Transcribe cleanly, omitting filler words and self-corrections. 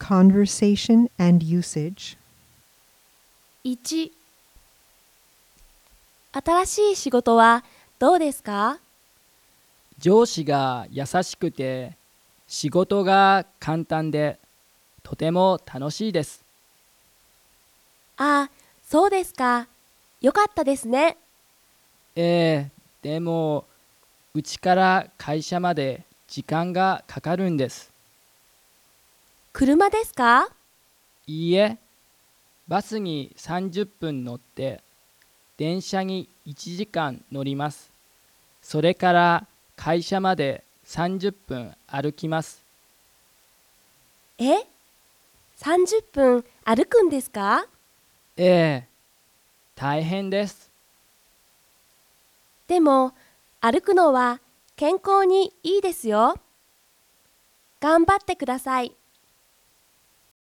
conversation and usage. 1、新しい仕事はどうですか？ 上司が優しくて仕事が簡単でとても楽しいです。 ああ、そうですか。よかったですね。 でもうちから会社まで時間がかかるんです。 車ですか？ いいえ、バスに30分乗って電車に1時間乗ります。それから会社まで30分歩きます。 え ?30 分歩くんですか？ ええ、大変です。 でも、歩くのは健康にいいですよ。頑張ってください。